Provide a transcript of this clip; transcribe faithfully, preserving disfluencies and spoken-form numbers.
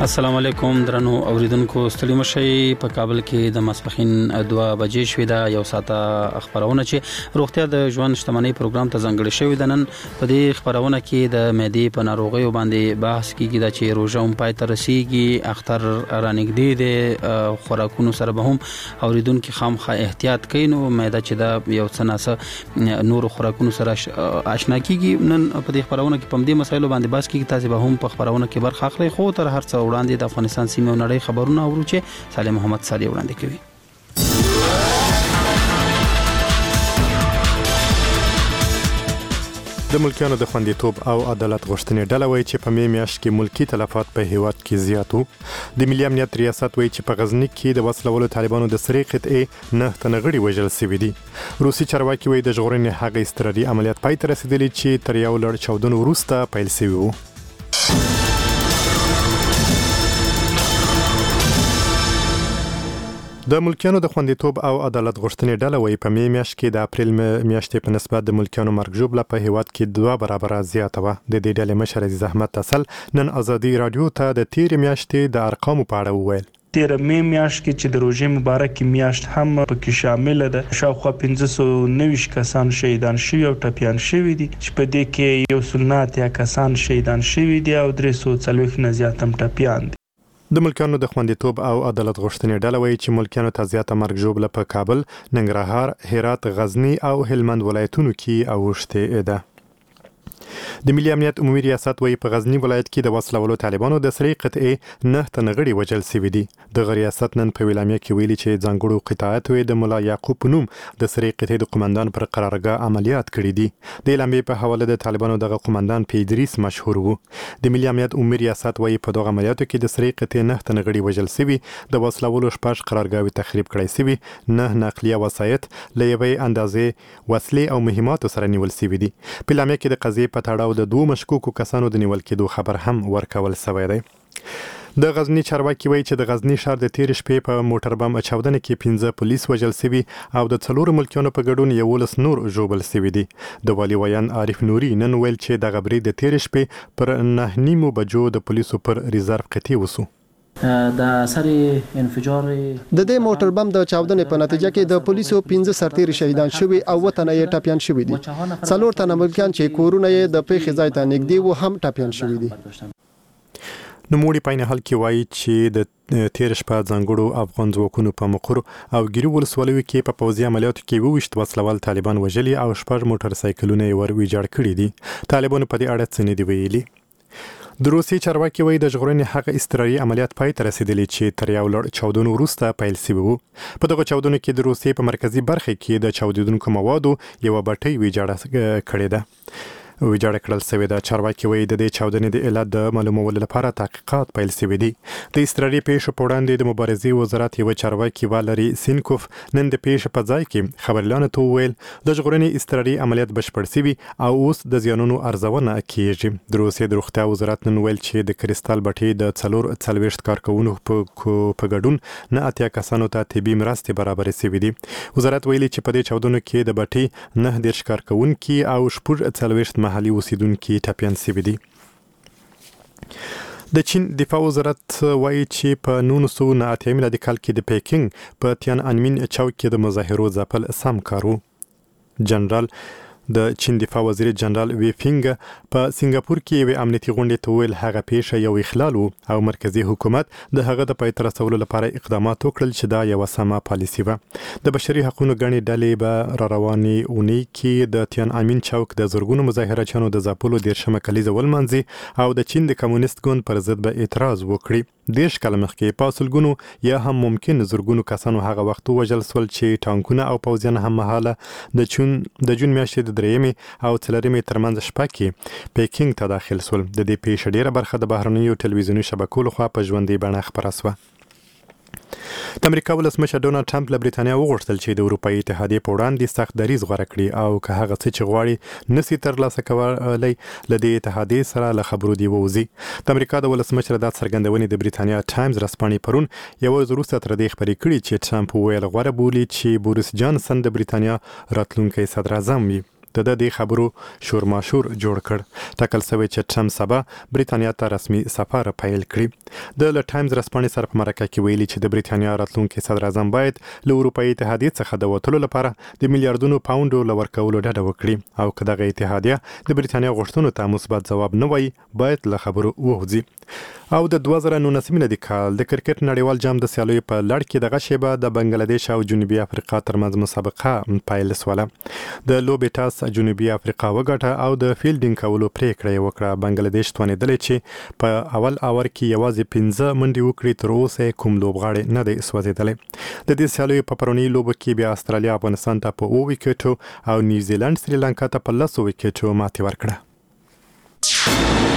السلام علیکم درنو اوریدونکو ستړي مشي په کابل کې د ماسپخین دوه بجې شوې ده یو ساعته خبرونه چې روغتیا د ژوند شتمنۍ پروګرام ته ځانګړی شوی ده. نن په دې خبرونه کې د معدې په ناروغیو باندې بحث کیږي چې روزه هم پای ته رسیږي، اختر رانږدې دی، خوراکونو سره به هم اوریدونکو خامخا احتیاط کوي. نو معده چې دا یو څه ناسه نور خوراکونو سره آشنا کیږي. نن په دې خبرونه کې په دې مسایلو باندې بحث کیږي. تاسو به هم په خبرونه کې برخه اخلئ. خو تر هر څه وړاندې د افغانستان سیمه او نړۍ خبرونه اورو چې سالم محمد صالح وړاندې کوي. د ملکیانو د خوندیتوب او عدالت غوښتنې ډله وایي چې په مې میاشت کې ملکی تلفات په هیواد کې زیات وو. د ملي امنیت ریاست وایي چې په غزنی کې د وسلوالو طالبانو د سرې قطعې نه تنه غړي وژل شوي دي. روسي چارواکي وایي د ژغورنې هغه اضطراري عملیات پای ته رسېدلی چې تر یو لړ چاودنو وروسته پیل شوي وو. د ملکیانو د خوندیتوب او عدالت غوښتنې ډله وایي په مې میاشت کې د اپریل میاشتې په نسبت د ملکیانو مرګ ژوبله په هیواد کې دوه برابره زیاته وه. د دې ډلې مشر عزیز احمد اصل نن ازادي رادیو ته د تیرې میاشتې د ارقامو په اړه وویل. تیر مې میاشت کې چې د روژې مبارکې میاشت هم پکې شامل ده، شاوخوا پنځه سوه او نوي کسان شهیدان شوي او ټپیان شوي دي، چې په دې کې یو سل نه اتیا کسان شهیدان شوي دي او درې سوه څلوېښت نه زیات هم ټپیان دي. د ملکیانو د خوندیتوب او عدالت غوښتنې ډله وایي چې ملکیانو ته زیاته مرګ ژوبله په کابل، ننګرهار، هرات، غزنی او هلمند ولایتونو کې اوښتې ده. د ملي امنیت عمومي ریاست وایي په غزنی ولایت کې د وسلوالو طالبانو د سرې قطعې نه تنه غړي وژل شوي دي. دغه ریاست نن په اعلامیه کې ویلي چې ځانګړو قطاعتو د ملا یعقوب په نوم د سرې قطعې د قومندان پر قرارګاه عملیات کړي دي. د اعلامیې په حواله د طالبانو دغه قومندان په ادریس مشهور وو. د ملي امنیت عمومي ریاست وایي په دغه عملیاتو کې د سرې قطعې نه تنه غړي وژل شوي، د وسلوالو شپږ قرارګاوې تخریب کړای شوي، نه نقلیه وسایط له یوې اندازې وسلې او مهماتو سره نیول شوي دي. په اعلامیه کې د قضیې په تړاو د دوه مشکوکو کسانو د نیول کېدو خبر هم ورکول شوی دی. د غزنی چارواکي وایي چې د غزنی ښار د تیر شپې په موټر بم اچودنه کې پنځه پولیس وژل شوي او د څلورو ملکیانو په ګډون یولس نور ژوبل شوي دي. د والي ویان عارف نوري نن ویل چې دغه برید د تیر شپې پر نه نیمو بجو د پولیسو پر ریزرو قطعې وسو. د اثر انفجار د دې موټر بم د چاودنې په نتیجه کې د پولیسو پنځه سرتیري شهیدان شوي او اووه تنه یې ټپیان شوي دي. څلور تنه ملکیان چې کورونه یې د پیښې ځای ته نږدې وو هم ټپیان شوي دي. نوموړي په عین حال کې وایي چې د تیر شپه ځانګړو افغان ځواکونو په مقر او ګیرو ولسوالیو کې په پوځي عملیاتو کې اوویشت وسلوال طالبان وژلي او شپږ موټر سایکلونه یې ور ویجاړ کړي دي. طالبانو په دې اړه څه نه دي ویلي. د روسي چارواکي وایي د ژغورنې هغه اضطراري عملیات پای ته رسېدلی چې تر یو لړ چاودنو وروسته پیل شوي وو. په دغه چاودنو کې د روسیې په مرکزي برخه کې د چاودېدونکو موادو یوه بټۍ ویجاړه کړې ده. ویجاړه کړل شوې ده. چارواکي وایي د دې چاودنې د علت د معلومولو لپاره تحقیقات پیل شوي دي. د اضطراري پیښو په وړاندې د مبارزې وزارت یوه چارواکي والري سینکوف نن د پیښې په ځای کې خبریالانو ته وویل د ژغورنې اضطراري عملیات بشپړ شوي او اوس د زیانونو ارزونه کیږي. د روسیې د روغتیا وزارت نن ویل چې د کریستال بټۍ د څلور څلوېښت کارکوونکو په ګډون نه اتیا کسانو ته طبي مرستې برابرې شوي دي. وزارت ویلي چې په دې چاودنو کې د بټۍ نه دېرش کارکوونکي او شپږ څلوېښت محلي اوسیدونکي ټپیان شوي دي. د چین دفاع وزارت وایي چې په نولس سوه نه اتیا میلادي کال کې د پیکینګ په تیان انمین چوک کې د مظاهرو ځپل سم کار و. جنرال د چین دفاع وزیر جنرال وی فینګ په سنگاپور کې یوې امنیتي غونډې ته ویل هغه پیښه یو اخلال و او مرکزی حکومت د هغه د پای ته رسولو لپاره اقدامات وکړل چې دا یوه سمه پالیسي وه. د بشري حقوقو ګڼې ډلې به را روانې اونۍ کې د تیان امین چوک د زرګونو مظاهرچیانو د ځپلو دېرشمه کلیزه ولمانځي او د چین د کمونیست ګوند پر ضد به اعتراض وکړي. دېرش کاله مخکې په سلګونو یا هم ممکن زرګونو کسانو هغه وخت ووژل شول چې ټانکونه او پوځیان هم مهاله د جون د جون میاشتې د درېیمې او څلورمې ترمنځ شپه کې پیکینګ ته داخل شول. د دې پیښې ډیره برخه د بهرنیو ټلویزیوني شبکو لخوا په ژوندۍ بڼه خپره شوه. د امریکا ولسمشر ډونالډ ټرمپ له بریتانیا وغوښتل چې د اروپایي اتحادیې په وړاندې سخت دریځ غوره کړي او که هغه څه چې غواړي نسي ترلاسه کولی له دې اتحادیې سره له خبرو دې ووځي. د امریکا د ولسمشر دا څرګندونې د بریتانیا ټایمز ورځپاڼې پرون یوه ورځ وروسته تر دې خپرې کړي چې ټرمپ وویل غوره بولي چې بوریس جانسن د بریتانیا راتلونکی صدراعظم وي. د د خبرو شور ماشور جوړ کړ. ټاکل شوی چې ټرمپ سبا بریتانیا ته رسمي سفر پیل کړي. د لټایمز رسپانې سره په مرکه کې ویلي چې د بریتانیا راتلونکي صدر اعظم باید له اروپאי اتحادیې څخه د وټلو لپاره د میلیارډونو پاونډو لور کولو ډډه وکړي او که دغه اتحادیه د بریتانیا غوښتنو ته مثبت ځواب نه وایي باید له خبرو ووځي. او د دوه زره نولسم میلادي کال د کرکټ نړیوال جام د سیالیو په لړ کې دغه شیبه د بنگلاديش او جنوبي افریقا ترمنځ مسابقه پیل شوه. د لوبې ټاس جنوبي افریقا وګټه او د فیلډینګ کولو پریکړه وکړه. بنگلاديش توانیدل چې په اول اور کې یوازې پنځه منډې وکړي، تر اوسه کوم لوبغاړی نه دی سوځیدلی. د دې سیالیو په پرونی لوبه کې بیا استرالیا افغانستان ته په اوه وکټو او نیوزیلند سریلانکا ته په لس وکټو ماتې ورکړه.